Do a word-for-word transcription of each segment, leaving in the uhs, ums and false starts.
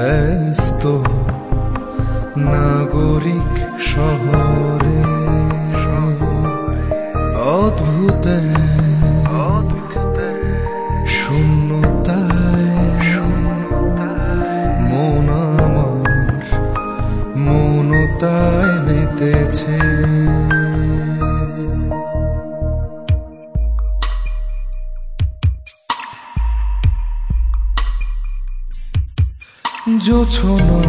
ব্যস্ত নাগরিক শহরে অদ্ভুত শূন্যতায় মন আমার মৌনতায় মেতেছে। জোছনা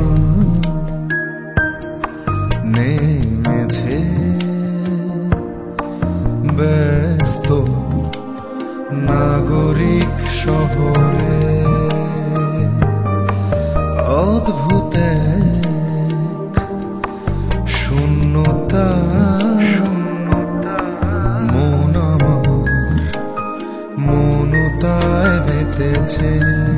নেমেছে ব্যস্ত নাগরিক শহরে অদ্ভুত শূন্যতা মন আমার মৌনতায় মেতেছে।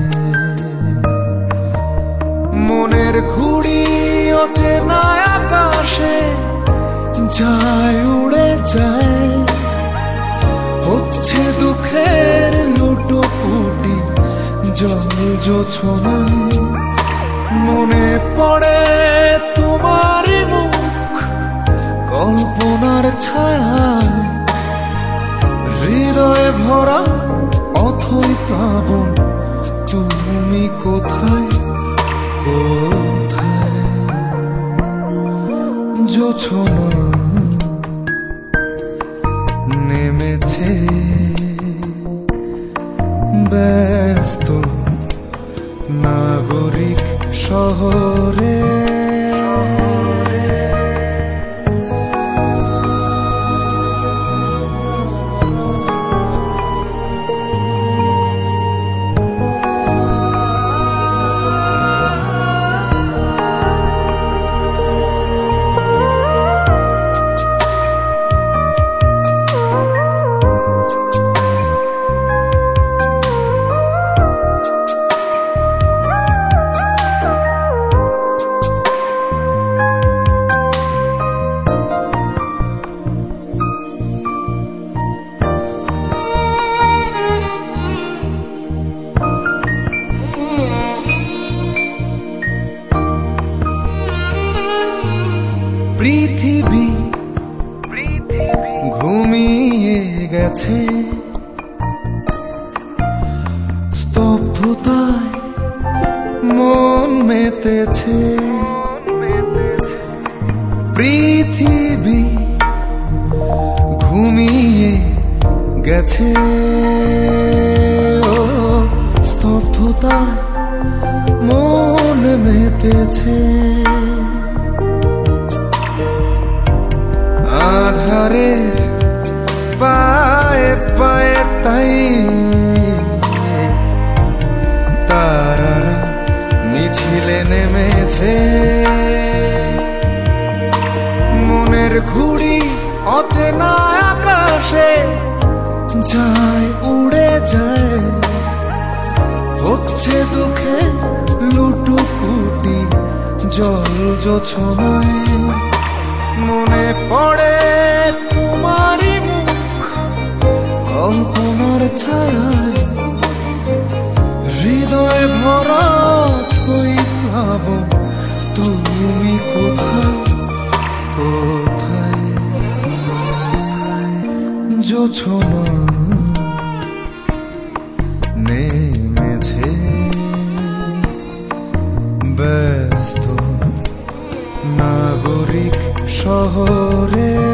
মনের ঘুড়ি অচেনা আকাশে যায় উড়ে যায়, হচ্ছে দুঃখের লুটোপুটি জল জোছনায়। মনে পড়ে তোমার মুখ কল্পনার ছায়ায়, হৃদয়ে ভরা অথই প্লাবন তুমি কোথায় কোথায়। জোছনা নেমেছে ব্যস্ত নাগরিক শহরে। পৃথিবী ঘুমিয়ে গেছে স্তব্ধতায় মন মেতেছে। পৃথিবী ঘুমিয়ে গেছে ও স্তব্ধতায় মন মেতেছে। আধারের পায়ে পায়ে তাই তারারা মিছিলে নেমেছে। মনের ঘুড়ি অচেনা আকাশে যায় উড়ে যায়, হচ্ছে দুঃখে লুটোপুটি জল জোছনায়। মনে পড়ে তোমারই মুখ কল্পনার ছায়ায়, হৃদয়ে ভরা থই প্লাবন তুমি কোথায় কোথায়। জোছনা নেমেছে ব্যস্ত নাগরিক শহরে।